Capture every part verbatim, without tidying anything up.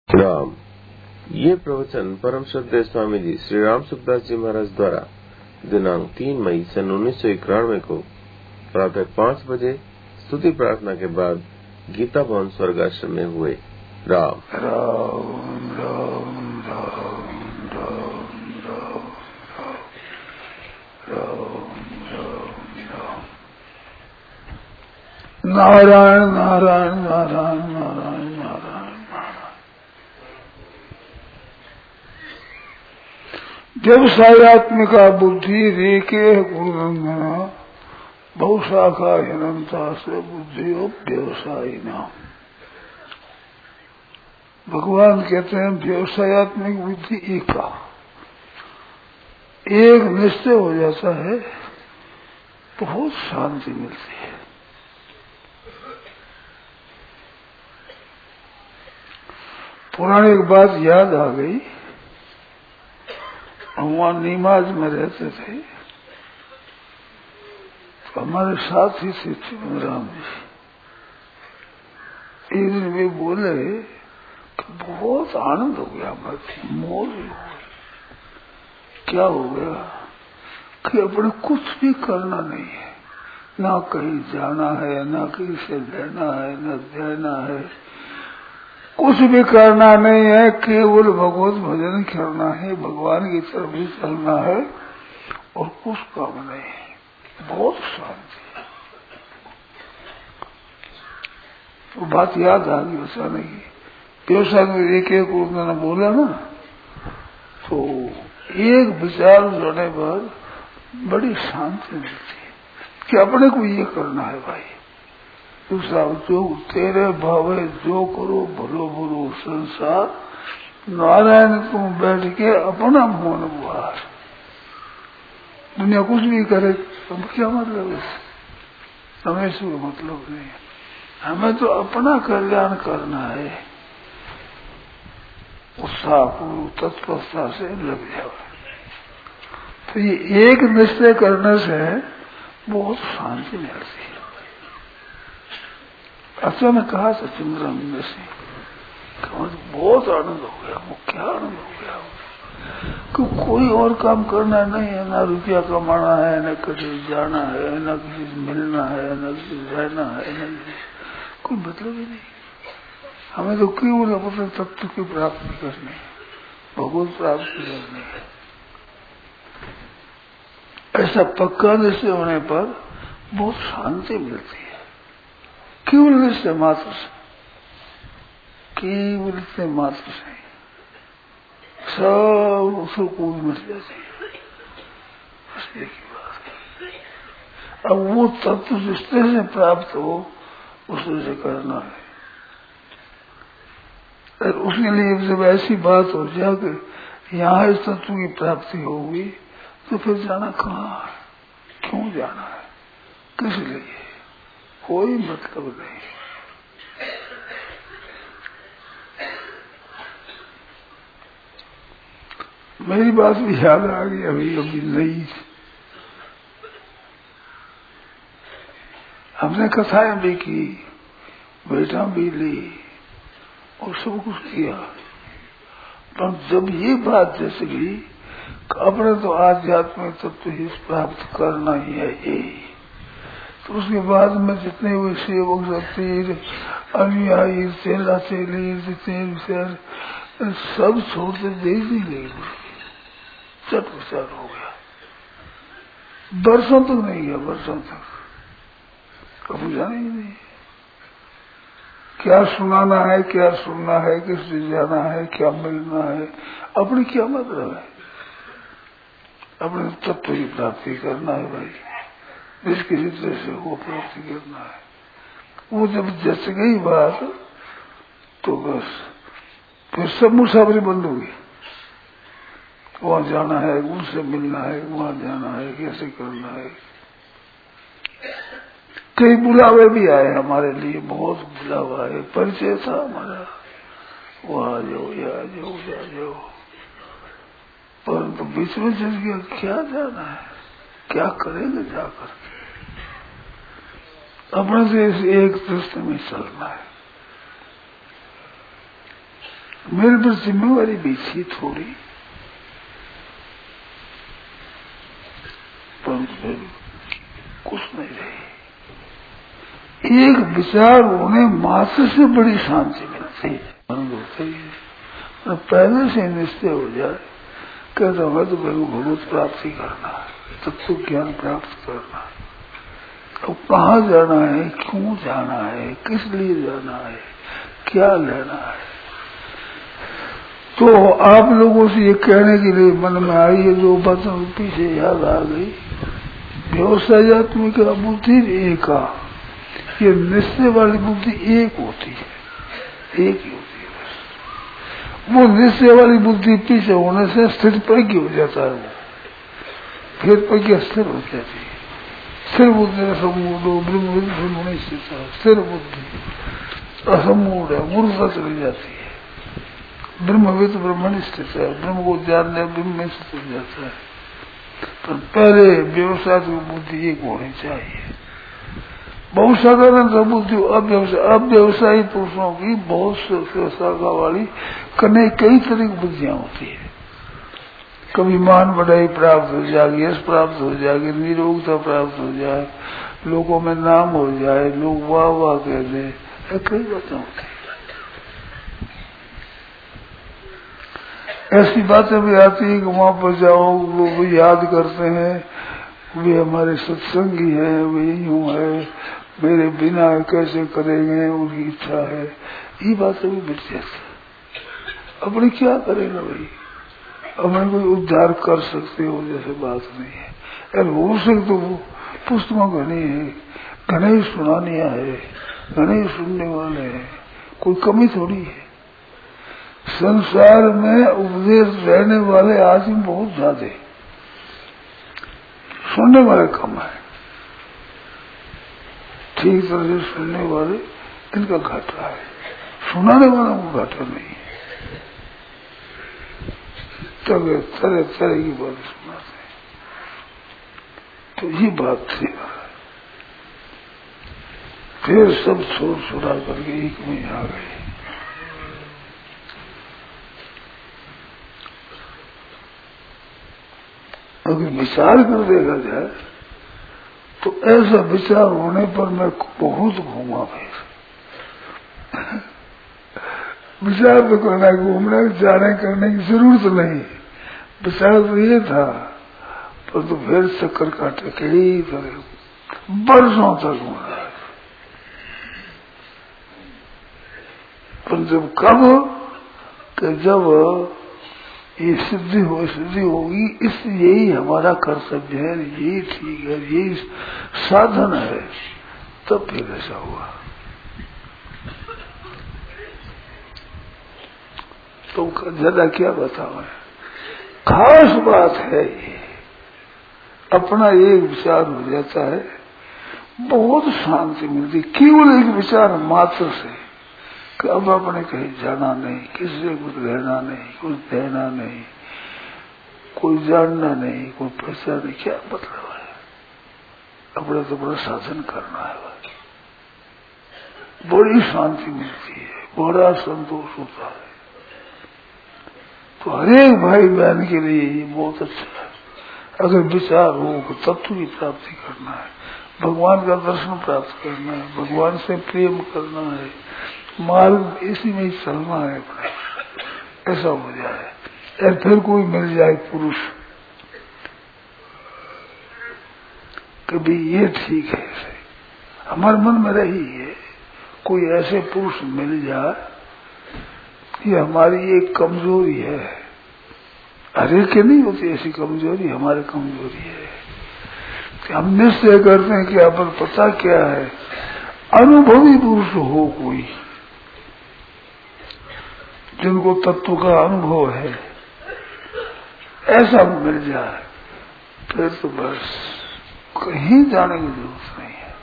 राम। ये प्रवचन परम श्रद्धेय स्वामी जी श्री राम सुखदास जी महाराज द्वारा दिनांक तीन मई सन उन्नीस सौ इक्यानवे को प्रातः पाँच बजे स्तुति प्रार्थना के बाद गीता भवन स्वर्गाश्रम में हुए। राम राम राम राम राम राम राम नारायण नारायण नारायण नारायण नारायण व्यवसायत्मिका बुद्धि रेके गुरुरंजना बहुशाखा हिनंता से बुद्धियो व्यवसायी नाम। भगवान कहते हैं व्यवसायत्मिक बुद्धि एका एक निश्चय हो जाता है, बहुत शांति मिलती है। पुरानी एक बात याद आ गई। हम वहां नीमाज में रहते थे, तो हमारे साथ ही थे चिमनराम जी। एक दिन वे बोले कि बहुत आनंद हो गया, हमारे मोर हो गई। क्या हो गया कि अपने कुछ भी करना नहीं है, ना कहीं जाना है, ना कहीं से लेना है, ना देना है, कुछ भी करना नहीं है, केवल भगवत भजन करना है, भगवान की तरफ ही चलना है और कुछ काम नहीं है। बहुत शांति। वो बात याद आ गई बचाने की। व्यवसाय में एक एक उन्होंने बोला ना, तो एक विचार जोड़ने पर बड़ी शांति मिलती है कि अपने को ये करना है भाई। दूसरा, जो तेरे भावे जो करो भलो भलो संसार, नारायण तुम बैठ के अपना मौन बुहार। दुनिया कुछ भी करे तो क्या मतलब है, हमें से मतलब नहीं है। हमें तो अपना कल्याण करना है। उत्साह पूर्व तत्परता से लग जाओ। तो ये एक निश्चय करने से बहुत शांति मिलती है। अच्छा ने कहा था चिंद्रम में से, बहुत आनंद हो गया। वो क्या आनंद हो गया कि कोई और काम करना नहीं है, ना रुपया कमाना है, न कहीं जाना है, न किसी से मिलना है, न किसी से रहना है, न कोई मतलब ही नहीं। हमें तो केवल अपने तत्व की प्राप्ति करनी है, भगवत प्राप्ति करनी है। ऐसा पक्का निश्चय होने पर बहुत शांति मिलती है। केवल निश्चय मात्र से, केवल निश्चय मात्र से सब सुकून मिल जाती है। बस एक ही बात है। अब वो तत्व जिस तरह से प्राप्त हो उस तरह से करना है। और उसके लिए जब ऐसी बात हो जाए कि यहाँ इस तत्व की प्राप्ति होगी, तो फिर जाना कहाँ है, क्यों जाना है, किस लिए, कोई मतलब नहीं। मेरी बात भी याद आ गई अभी अभी नई। हमने कथाएं भी की, बेटा भी ली और सब कुछ किया, पर जब ये बात जैसे गई अपने तो आध्यात्मिक तत्व ही प्राप्त करना ही है ये, तो उसके बाद में जितने हुए सेवक सतीर अनुयायी चेला चेली जितने विचार सब छोड़ते देख नहीं गई। चट विचार हो गया। वर्षों तक नहीं गया, वर्षों तक कभी जाना ही नहीं। क्या सुनाना है, क्या सुनना है, किससे जाना है, क्या मिलना है, अपनी क्या मतलब है। अपने तत्व की प्राप्ति करना है भाई, जिसकी जितने से वो प्राप्ति करना है। वो जब जच गई बात तो बस फिर सब मुसाफरी बंद होगी। वहां जाना है, उनसे मिलना है, वहां जाना है, कैसे करना है। कई बुलावे भी आए हमारे लिए, बहुत बुलावा है, परिचय था हमारा, वहां जाओ, यहाँ जाओ, यहाँ जाओ, परंतु बीच में चल गया। क्या जाना है, क्या करेंगे जाकर, अपने से एक दृष्टि में चलना है। मेरे पर जिम्मेवारी भी थी थोड़ी, पर कुछ नहीं रही। एक विचार होने मात्र से बड़ी शांति मिलती है, आनंद होता ही है। और पहले से निश्चय हो जाए कहता है तो भगवत प्राप्ति करना है, तत्व ज्ञान प्राप्त करना है। अब कहाँ जाना है, क्यों जाना है, किस लिए जाना है, क्या लेना है। तो आप लोगों से ये कहने के लिए मन में आई है जो बातों पीछे याद आ गई, व्यवसायत्मिक बुद्धि एका, ये निश्चय वाली बुद्धि एक होती है, एक ही होती है बस। वो निश्चय वाली बुद्धि पीछे होने से स्थिर प्रज्ञ हो जाता है, वो फिर प्रज्ञा स्थिर हो जाती है। स्थिर बुद्धि समूढ़ ब्रह्म नहीं स्थिर बुद्धि असमूढ़ है, मूर्खता चली जाती है। ब्रह्मविद ब्रह्मण स्थित है, ब्रह्म को जान ले ब्रह्म में स्थित हो जाता है। पर पहले व्यवसाय की बुद्धि एक होनी चाहिए। बहुत साधारण बुद्धि अव्यवसायी पुरुषों की बहुत शाखा वाली कने कई तरह की बुद्धियां होती है। कभी मान बढ़ाई प्राप्त हो जाएगी, यश प्राप्त हो जाएगी, निरोगता प्राप्त हो जाए, लोगों में नाम हो जाए, लोग वाह वाह कह दे, कई बातें होती है। ऐसी बातें भी आती है कि वहां पर जाओ लोग याद करते हैं वे हमारे सत्संगी हैं, वे यूं है, मेरे बिना कैसे करेंगे, उनकी इच्छा है। ये बातें भी मिट जाती। अपने क्या करेगा भाई, अपने कोई उद्धार कर सकते हो जैसे बात नहीं है। अगर हो सकते तो वो पुस्तकों घनी है, घने ही सुनानिया है, घने ही सुनने वाले हैं, कोई कमी थोड़ी है। संसार में उपदेश रहने वाले आदमी बहुत ज्यादा, सुनने वाले कम है। ठीक तरह से सुनने वाले इनका घाटा है, सुनाने वालों को घाटा नहीं है। तब तरह तरह की बात सुनाते हैं। तो ये बात थी। फिर सब छोड़ छुड़ा करके एक में आ गए। अगर विचार कर देखा जाए तो ऐसा विचार होने पर मैं बहुत घूमा फिर। विचार तो करना, घूमने जाने करने की जरूरत नहीं, विचार तो ये था, पर तो फिर चक्कर काटे कई तरह बरसों तक घूमा। पर जब कब कि जब ये सिद्धि हो सिद्धि होगी, इस यही हमारा कर्तव्य है, यही ठीक है, यही साधन है, तब फिर ऐसा हुआ। तो ज्यादा क्या बताऊं, खास बात है ये। अपना एक विचार हो जाता है, बहुत शांति मिलती, केवल एक विचार मात्र से कि अब अपने कहीं जाना नहीं, किसी से कुछ रहना नहीं, कुछ देना नहीं, कोई जानना नहीं, कोई पैसा नहीं, क्या मतलब है। अपना तो बड़ा साधन करना है, बड़ी शांति मिलती है, बड़ा संतोष होता है। तो हरेक भाई बहन के लिए ये बहुत अच्छा है। अगर विचार हो तो तत्व की प्राप्ति करना है, भगवान का दर्शन प्राप्त करना है, भगवान से प्रेम करना है, मार्ग इसी में ही चलना है अपने, ऐसा हो जाए। और फिर कोई मिल जाए पुरुष, कभी ये ठीक है, हमारे मन में रही है, कोई ऐसे पुरुष मिल जाए, ये हमारी एक कमजोरी है। हरे के नहीं होती ऐसी कमजोरी, हमारी कमजोरी है कि हम निश्चय करते हैं कि अपन पता क्या है, अनुभवी पुरुष हो कोई, जिनको तत्व का अनुभव है, ऐसा मिल जाए, फिर तो बस कहीं जाने की जरूरत नहीं है।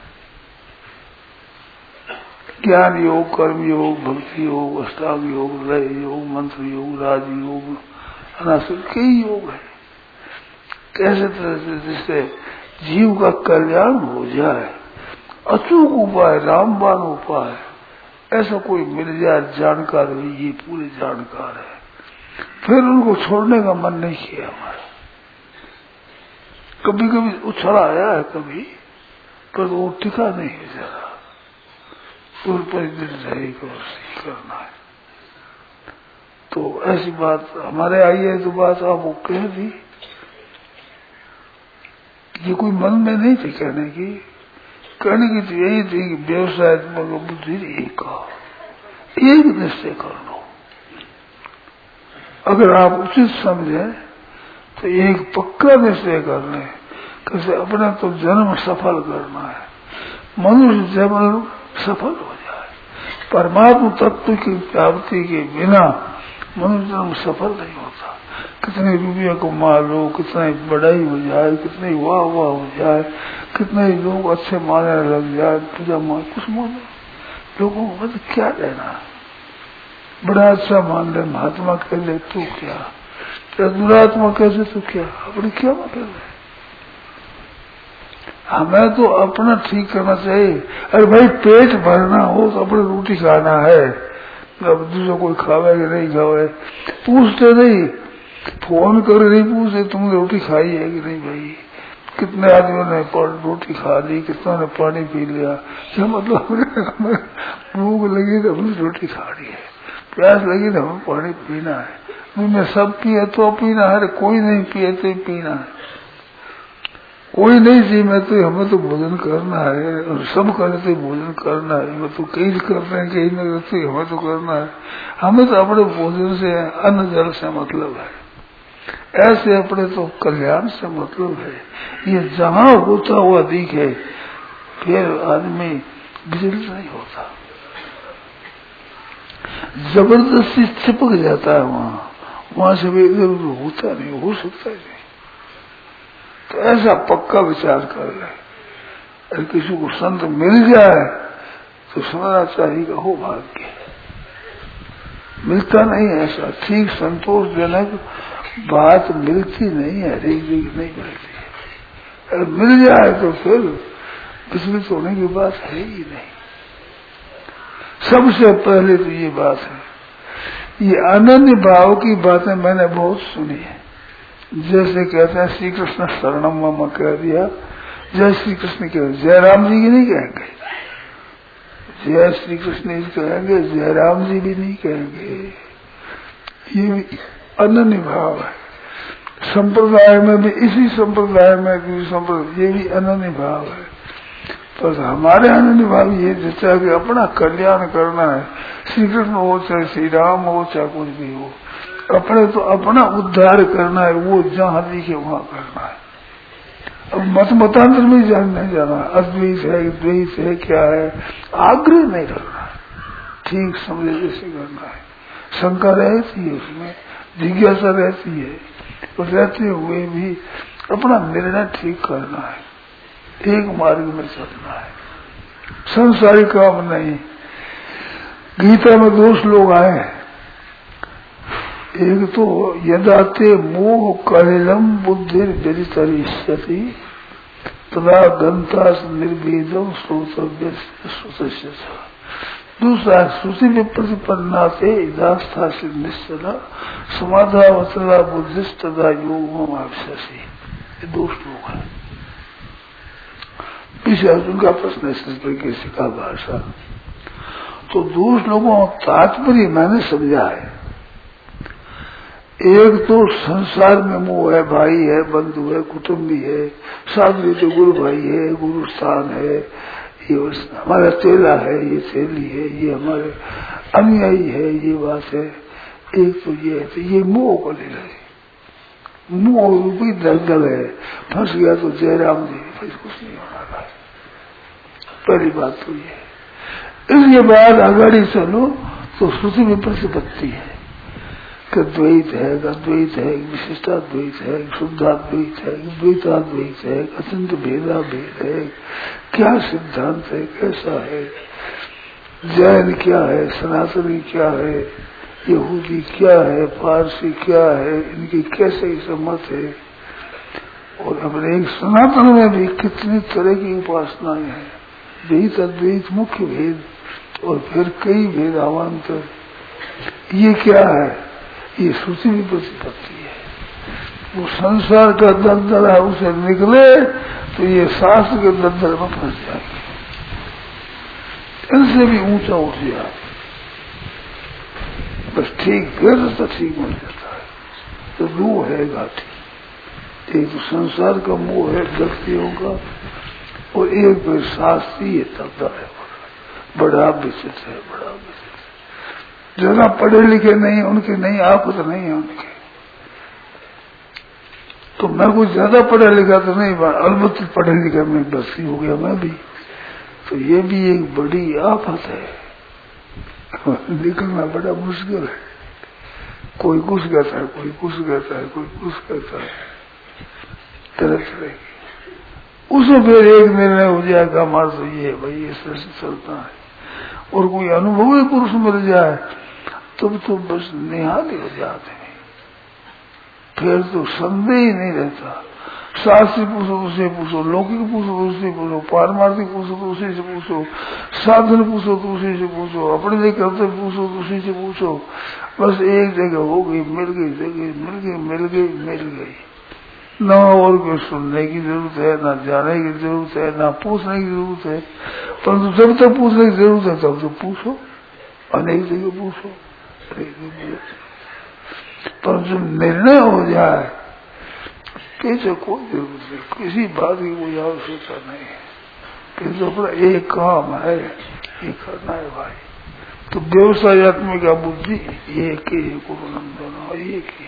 ज्ञान योग, कर्म योग, भक्ति योग, अष्टांग योग, लय योग, मंत्र योग, राज योग, अनासर कई योग है। कैसे तरह से जिससे जीव का कल्याण हो जाए, अचूक उपाय, रामबाण उपाय, ऐसा कोई मिल जाए जानकार, ये पूरे जानकार है, फिर उनको छोड़ने का मन नहीं किया हमारा। कभी कभी उछल आया है कभी, पर वो टिका नहीं है जरा, उस पर दिन रहेगा और सही करना है। तो ऐसी बात हमारे आई है, तो बात आपको कह दी, ये कोई मन में नहीं थी कहने की, कहने की तो यही थी कि व्यवसाय बुद्धि एक का एक निश्चय कर लो। अगर आप उचित समझे तो एक पक्का निश्चय कर लें, कैसे अपना तो जन्म सफल करना है, मनुष्य जन्म सफल हो जाए। परमात्मा तत्व की प्राप्ति के बिना मनुष्य जन्म सफल नहीं होता। कितने रुपये कमा लो, कितना बड़ाई हो जाए, कितने वाह वाह हो जाए, कितने लोग अच्छे मानने लग जाए, पूजा मान कुछ मानो, लोगों को मतलब क्या लेना, बड़ा अच्छा मान ले, महात्मा कह ले तू क्या, क्या दुरात्मा कैसे तू क्या, अपने क्या मतलब है। हमें तो अपना ठीक करना चाहिए। अरे भाई पेट भरना हो तो अपने रोटी खाना है, अब दूसरा कोई खावे कि नहीं खावे पूछते नहीं, फोन कर नहीं पूछते तुमने रोटी खाई है कि नहीं भाई, कितने आदमियों ने रोटी खा ली, कितना ने पानी पी लिया, क्या मतलब हमें भूख लगी तो हमने रोटी खा ली है, प्यास लगी तो हमें पानी पीना है, मैं सब पिए तो पीना है, कोई नहीं पिए तो पीना है, कोई नहीं जी मैं तो हमें तो भोजन करना है, और सब करे तो भोजन करना है, मैं तो कई करते हैं कहीं न करते हमें तो करना है, हमें तो अपने भोजन से अन्न जल से मतलब है, ऐसे अपने तो कल्याण से मतलब है। ये जहां होता हुआ दिखे फिर आदमी विचलित नहीं होता, जबरदस्ती चिपक जाता है वहां, वहां से भी इधर उधर होता नहीं, हो सकता ही नहीं। तो ऐसा पक्का विचार कर ले। अगर किसी को संत मिल जाए तो समझना चाहिए हो भाग्य, मिलता नहीं ऐसा ठीक संतोषजनक बात मिलती नहीं है, हरेक जगह नहीं मिलती है। अगर मिल जाए तो फिर विचलित होने की बात है ही नहीं। सबसे पहले तो ये बात है, ये अनन्य भाव की बातें मैंने बहुत सुनी है। जैसे कहते हैं श्री कृष्ण शरणम मम कह दिया, जय श्री कृष्ण कह, जय राम जी की नहीं कहेंगे, जय श्री कृष्ण जी कहेंगे, जय राम जी भी नहीं कहेंगे। ये अनन्य भाव है। संप्रदाय में भी, इसी संप्रदाय में भी संप्रदाय ये भी अनन्य भाव है। पर हमारे अनन्य भाव ये जैसा कि अपना कल्याण करना है, श्री कृष्ण हो चाहे श्री राम हो चाहे कुछ भी हो, अपने तो अपना उद्धार करना है, वो जहां दिखे वहां करना है। अब मत मतांतर में जान नहीं जाना, अद्वैत है द्वैत है क्या है, आग्रह नहीं करना, ठीक समझे जैसे करना है। शंका रहती है उसमें, जिज्ञासा रहती है, और रहते हुए भी अपना निर्णय ठीक करना है, एक मार्ग में चलना है, संसारी काम नहीं। गीता में दो श्लोक आए, एक तो यदाते मोह कलिलम बुद्धि व्यतितरिष्यति तदा गंता निर्वेदम श्रोतव्य श्रुतस्य। दूसरा श्रुति में प्रतिपन्ना से इदास्था से निश्चला समाधावतला बुद्धिस्त तदा योग आवश्यसी। ये दो श्लोक है। पीछे अर्जुन का प्रश्न इस तरीके से का भाषा, तो दो श्लोकों तात्पर्य मैंने समझा है। एक तो संसार में मोह है, भाई है, बंधु है, कुटुंबी है, साधु तो गुरु भाई है, गुरु स्थान है, ये हमारा चेला है, ये चेली है, ये हमारे अनुयायी है, ये बात है। एक तो ये है, तो ये मोह को ले रहे, मोह रूपी दलदल है, फंस गया तो जयराम जी फिर कुछ नहीं होना है। पहली बात तो ये। इसके बाद आगाड़ी चलो तो श्रुति में प्रतिपत्ति है, द्वैत है, अद्वैत है, विशिष्टाद्वैत है, शुद्धाद्वैत है, द्वैताद्वैत है, अत्यंत भेदा भेद है, क्या सिद्धांत है, कैसा है, जैन क्या है, सनातनी क्या है, यहूदी क्या है, पारसी क्या है, इनकी कैसे सम्मत है। और अपने एक सनातन में भी कितनी तरह की उपासनाएं हैं, द्वैत अद्वैत मुख्य भेद, और फिर कई वेदांतर, ये क्या है? ये श्रुति भी प्रतिपत्ति है। वो संसार का दलदल है, उसे निकले तो ये शास्त्र के दलदल में फंस जाएंगे, इनसे भी ऊंचा उठ जाए। बस ठीक फिर तो ठीक मिल जाता है। तो दो है घाटी, एक तो संसार का मोह है व्यक्तियों का, और एक फिर शास्त्रीय दलदल है। बड़ा विचित्र है, बड़ा विचित्र। ज्यादा पढ़े लिखे नहीं, उनके नहीं, आप तो नहीं है उनके। तो मैं कुछ ज्यादा पढ़ा लिखा तो नहीं, अलबत्त पढ़े लिखा में बस्ती हो गया मैं भी। तो ये भी एक बड़ी आफत है, निकलना बड़ा मुश्किल है। कोई कुछ कहता है, कोई कुछ कहता है, कोई कुछ कहता है, तरह तरह की। उसमें फिर एक निर्णय हो जाएगा हमारा तो ये भाई ये तरह से चलता है। और कोई अनुभवी पुरुष मिल जाए तब तो बस निहाली हो जाते हैं, फिर तो संदेह ही नहीं रहता। शास्त्री पूछो उसे पूछो, लौकिक पूछो उससे पूछो, पारमार्थिक पूछो तो उसी से पूछो, साधन पूछो तो उसी से पूछो, अपने लिए कर्तव्य पूछो तो उसी से पूछो। बस एक जगह हो गई, मिल गई, जगह मिल गई, मिल गई, मिल गई। न और कोई सुनने की जरूरत है, न जाने की जरूरत है, न पूछने की जरूरत है। परंतु जब तक पूछने की जरूरत है तब तो पूछो, अनेक जगह पूछो, अनेक जगह। पर जब निर्णय हो जाए पीछे कोई जरूरत नहीं, किसी बात की कोई आवश्यकता नहीं है। फिर तो अपना एक काम है, ये करना है भाई। तो व्यवसायत्मक बुद्धि एक ही है, गुरुनंदन एक ही है।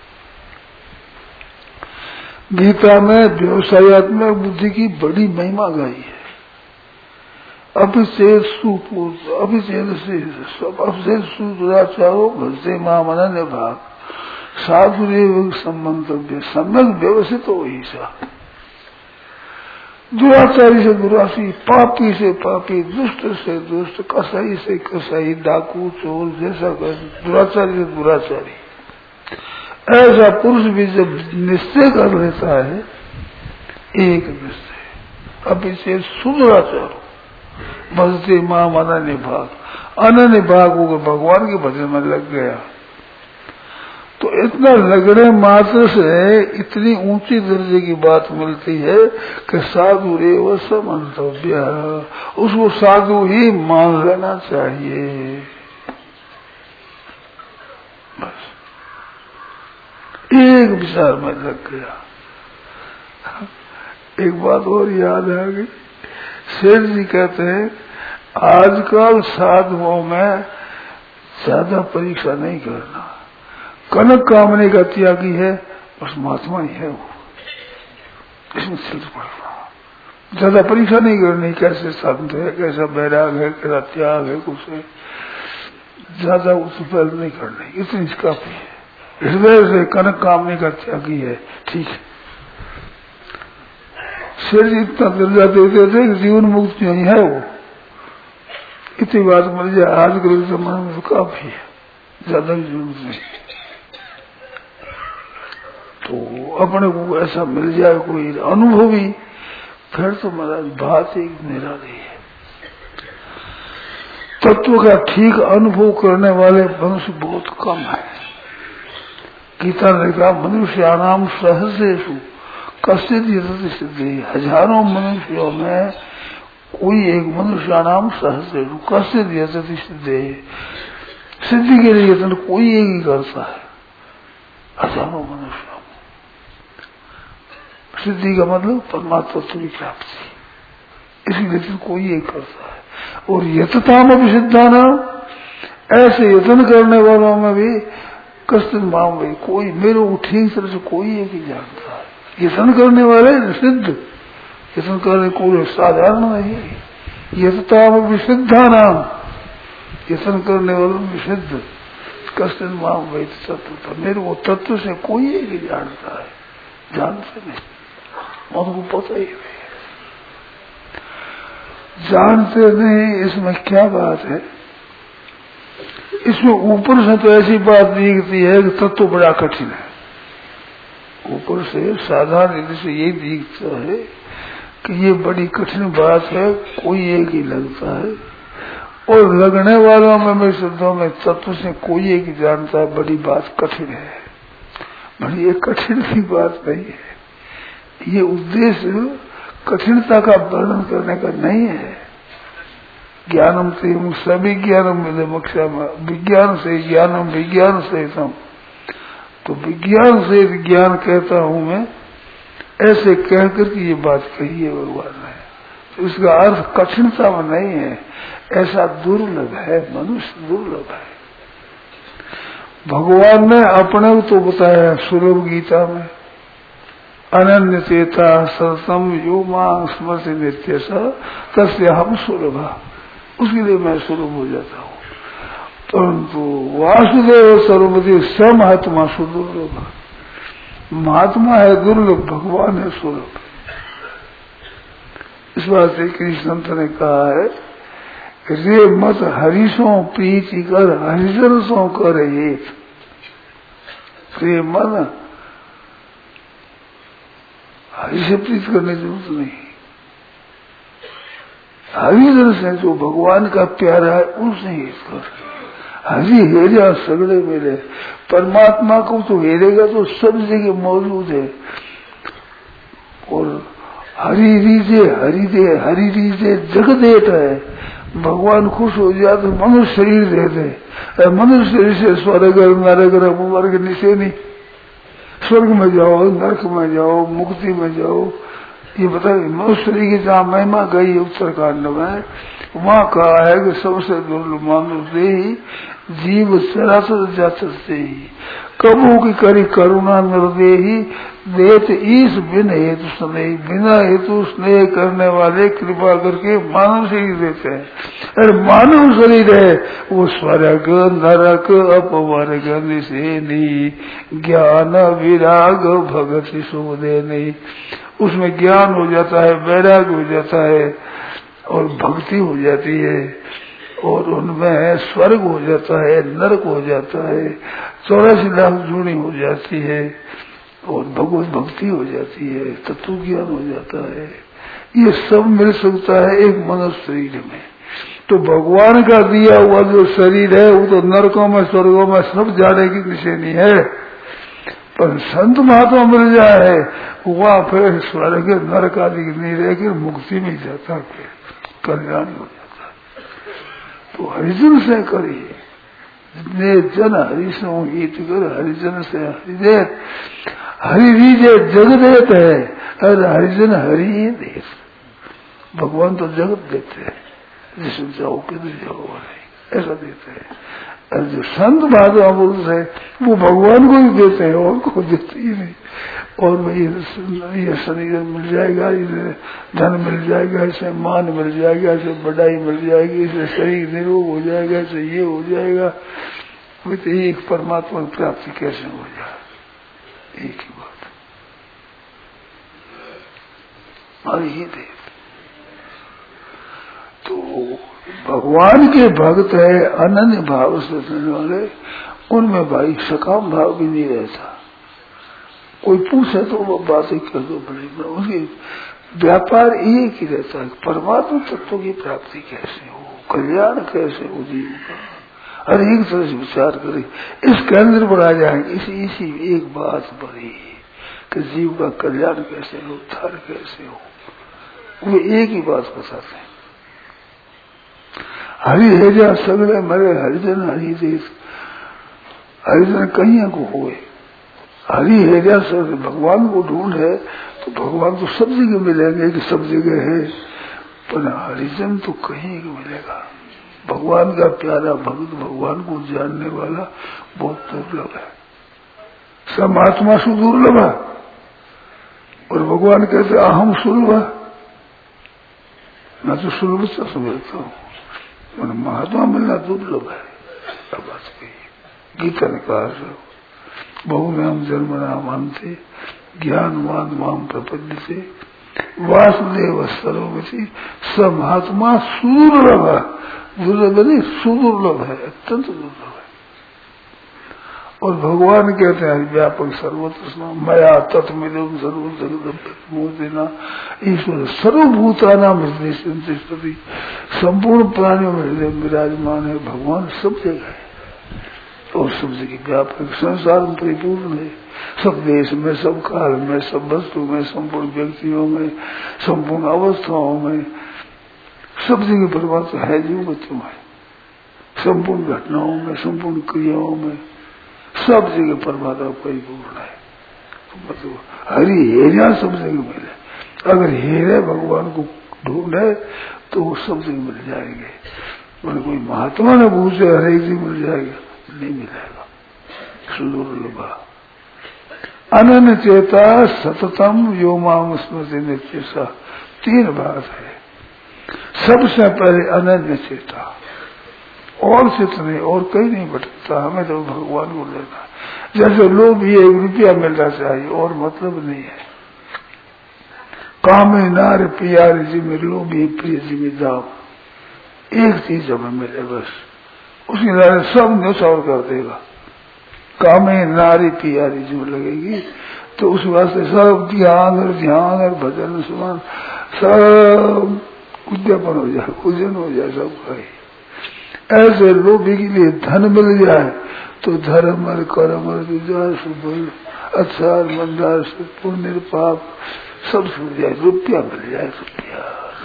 गीता में व्यवसायत्मक बुद्धि की बड़ी महिमा गाई है। अभिषेक सुपूत अभिषेक से अभिषेक सुदुराचारो भजते मामन भाग साधुरेव संबंधव्य सम्यक व्यवस्थित हो ही सा। दुराचारी से दुरासी, पापी से पापी, दुष्ट से दुष्ट, कसाई से कसाई, डाकू चोर जैसा कर, दुराचारी से दुराचारी। ऐसा पुरुष भी जब निश्चय कर लेता है, एक निश्चय अभिषेक सुदुराचारो भजते माम अनन्य भाग, अनन्य भाग होकर भगवान के भजन में लग गया। तो इतना लगने मात्र से इतनी ऊंची दर्जे की बात मिलती है कि साधु रेव समंतव्य, उसको साधु ही मान लेना चाहिए। बस एक विचार में लग गया। एक बात और याद आ गई, शेर जी कहते हैं आजकल साधुओं में ज्यादा परीक्षा नहीं करना। कनक कामने का त्यागी है, बस महात्मा ही है वो, इसमें सिर पड़ना। ज्यादा परीक्षा नहीं करनी, कैसे संत है, कैसा बैराग है, कैसा त्याग है, कुछ है, ज्यादा उससे पहले नहीं करनी, इतनी काफी है। हृदय से कनक कामने का त्यागी है, ठीक है। शेर जी इतना दर्जा देते थे कि जीवन मुक्त नहीं है वो, इतनी बात मिल जाए आजकल के जमाने में तो काफी है, ज्यादा भी जरूरत नहीं। तो अपने को ऐसा मिल जाए कोई अनुभवी, फिर तो महाराज बात एक निराली है। तत्व का ठीक अनुभव करने वाले मनुष्य बहुत कम है। गीता ने कहा मनुष्याणाम सहस्रेषु कश्चित् यतति सिद्धि, हजारों मनुष्यों में कोई एक मनुष्याणाम सहस्रेषु कश्चित् यतति सिद्धि, सिद्धि के लिए यत्न कोई एक ही करता है। हजारों मनुष्यों, सिद्धि का मतलब परमात्मा की प्राप्ति, इसलिए तो कोई एक करता है। और यतताम भी सिद्धाना, ऐसे यत्न करने वालों में भी कश्चित् माम भाई, कोई मेरे को ठीक तरह से कोई एक ही जानता है। यत्न करने वाले सिद्ध, यत्न करने कोई साधारण नहीं। यतताम भी सिद्धानाम, यत्न करने वालों में सिद्ध, कश्चित् माम भाई तत्व, मेरे को तत्व से कोई एक ही जानता है, जानते नहीं, उनको पता ही नहीं, जानते नहीं। इसमें क्या बात है, इसमें ऊपर से तो ऐसी बात दिखती है कि तत्व बड़ा कठिन है। ऊपर से साधारण रीति से यही दिखता है कि ये बड़ी कठिन बात है, कोई एक ही लगता है। और लगने वालों में मेरे शब्दों में तत्व से कोई एक जानता है, बड़ी बात कठिन है, बड़ी एक कठिन सी बात नहीं है। ये उद्देश्य कठिनता का वर्णन करने का नहीं है। ज्ञानम से सभी ज्ञानम मिले मक्षा विज्ञान से ज्ञानम विज्ञान से सम, तो विज्ञान से ज्ञान कहता हूं मैं, ऐसे कहकर के ये बात कही है भगवान ने। तो इसका अर्थ कठिनता में नहीं है, ऐसा दुर्लभ है, मनुष्य दुर्लभ है। भगवान ने अपने को तो बताया सुलभ गीता में, अनन्य चेता सतम यो मां स्मृति नित्य स तस्य हम सुलभ, उसके लिए मैं सुलभ हो जाता हूँ। परंतु वासुदेव सर्वपति स महात्मा सुदुर्लभ, महात्मा है दुर्लभ, भगवान है सुलभ। इस बात से कृष्ण ने कहा है, रे मत हरिशों प्रीति कर हरिजन सो कर एक, रे मन हरि से प्रीत करने की जरूरत नहीं, हरिजन से जो भगवान का प्यारा है उनसे हित कर। हरि हेरा सगड़े मेरे, परमात्मा को तो हेरेगा तो सब जगह मौजूद है। और हरि रीजे हरि दे हरि रीजे जग देता है, भगवान खुश हो जाए तो मनुष्य शरीर दे दे, मनुष्य शरीर से स्वर्ग नरक वर्ग निशे नहीं, स्वर्ग में जाओ नरक में जाओ मुक्ति में जाओ। ये बता मनुष्य शरीर की जहाँ महिमा गई उत्तरकांड में, वहाँ कहा है कि सबसे दुर्लभ मानुष ही जीव सरासर जाते ही कबू की करी करुणा निर्देही देत ईश बिन हेतु स्नेह, बिना हेतु स्नेह करने वाले कृपा करके मानव शरीर देते हैं। अरे मानव शरीर है वो स्वर्ग नरक अपवर्ग निशे नहीं, ज्ञान विराग भगत सुदे नहीं, उसमें ज्ञान हो जाता है, वैराग हो जाता है और भक्ति हो जाती है, और उनमें स्वर्ग हो जाता है, नरक हो जाता है, चौरासी लाख जूनी हो जाती है और भगवत भक्ति हो जाती है, तत्व ज्ञान हो जाता है। ये सब मिल सकता है एक मनुष्य शरीर में। तो भगवान का दिया हुआ जो शरीर है वो तो नरकों में स्वर्गों में सब जाने की निशानी है, पर संत महात्मा मिल जाए वहां फिर स्वर्ग नरक आदि नहीं रहेगी, मुक्ति मिल जाता है, कल्याण हो जाता है। तो हरिजन से करिए, जितने जन हरिशो हित कर हरिजन से हरिदेत, हरि रीजे जग देत है, अरे हरिजन हरि ही देत। भगवान तो जगत देते हैं, जिसमें जाओ किधर जाओ नहीं ऐसा देते हैं। और जो संत महात्मा पुरुष है वो भगवान को ही देते हैं और को देते ही नहीं। और भाई ये शरीर मिल जाएगा, इसे धन मिल जाएगा, इसे मान मिल जाएगा, इसे बढ़ाई मिल जाएगी, इसे शरीर निरोग हो जाएगा, इसे ये हो जाएगा। तो एक परमात्मा की प्राप्ति कैसे हो जाए, एक ही बात। और ही दे तो भगवान के भक्त है अनन्य भाव से सुनने वाले, उनमें भाई सकाम भाव भी नहीं रहता। कोई पूछे तो वो बातें कर दो बड़ी, उनकी व्यापार एक ही रहता है, परमात्मा तत्व की प्राप्ति कैसे हो, कल्याण कैसे हो जीव का, हर एक तरह से विचार करे। इस केंद्र पर आ जाएंगे, इसी इसी एक बात बड़ी कि जीव का कल्याण कैसे हो, उद्धार कैसे हो, वो एक ही बात बताते हैं। हरि हेजा सगड़े मरे हरिजन हरि देश, हरिजन कहीं को हुए, हरि हेजा सगड़े भगवान को ढूंढ है तो भगवान तो सब जगह मिलेंगे कि सब जगह है, पर हरिजन तो कहीं को मिलेगा। भगवान का प्यारा भक्त, भगवान को जानने वाला बहुत दुर्लभ है, सब आत्मा से दुर्लभ है। और भगवान कहते अहम सुलभ है, मैं तो सुलभ से समझता हूँ, और महात्मा मिलना दुर्लभ है। अब बात कही गीता ने कहा बहु नाम जन्म नाम अंते ज्ञानवान माम प्रपद्य से वासुदेव सर्वमति स महात्मा सुदुर्लभ है, दुर्लभ नहीं सुदुर्लभ है, अत्यंत दुर्लभ है। और भगवान कहते हैं व्यापक सर्वत्र मया तत्मिदम सर्वदेना ईश्वर सर्वभूता नाम हृदय संतिष्ठति, संपूर्ण प्राणियों में हृदय विराजमान है। भगवान सब जगह है और सब जगह व्यापक संसार में परिपूर्ण है। सब देश में, सब काल में, सब वस्तु में, संपूर्ण व्यक्तियों में, संपूर्ण अवस्थाओं में, सब जगह परमात्मा है जीव बच्चों में, संपूर्ण घटनाओं में, संपूर्ण क्रियाओं में, सब जगह परमात्मा परिपूर्ण है। मतलब हरि हेरा सब जगह मिले। अगर हेरे भगवान को ढूंढे तो वो सब जगह मिल जाएंगे। मैंने कोई महात्मा ने पूछे हर एक जगह मिल जाएगा, नहीं मिलेगा। सुदुर्लभा अनन्य चेता सततम यो माम स्मृति नित्यसा। तीन बात है। सबसे पहले अनन्य चेता, और चित नहीं, और कहीं नहीं भटकता, हमें तो भगवान को लेना। जैसे लोग भी एक रुपया मिलना चाहिए और मतलब नहीं है। कामे नार प्यार जी में लोभी प्रिय जी में दाम, एक चीज हमें मिले बस, उसकी नारे सब न्यौछावर कर देगा। कामे नारी प्यारी जो लगेगी तो उस वास्ते सब ध्यान और ध्यान और भजन सुमन सब उद्यापन हो जाए, उजन हो जाए सबका ही। ऐसे लोभी के लिए धन मिल जाए तो धर्म और कर्म और विचार सुबह अच्छा मंदार से पुण्य पाप सब छूट जाए, रुपया मिल जाए, रुपया।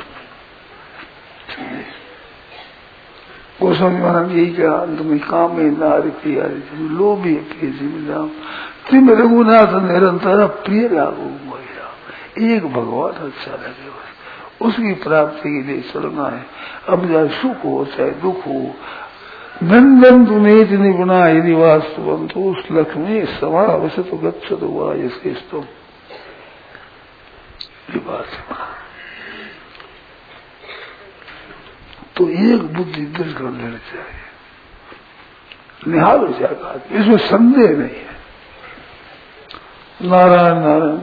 गोस्वामी महाराज यही कहा अंत में, काम में नारी प्रियारी लोभी प्रिय जिम्मेदार तिम रघुनाथ निरंतर प्रिय लागू हुआ। एक भगवान अच्छा लगे बस, उसकी प्राप्ति के लिए चलना है। अब चाहे सुख हो चाहे दुख हो, नंदन दुनेत निपुणा यदि वास्तवंतु उस लक्ष्मी समावश तो गच्छत हुआ इसके स्तम तो एक बुद्धि दृढ़ कर लेना चाहिए, निहाल हो जाएगा, इसमें संदेह नहीं है। नारायण नारायण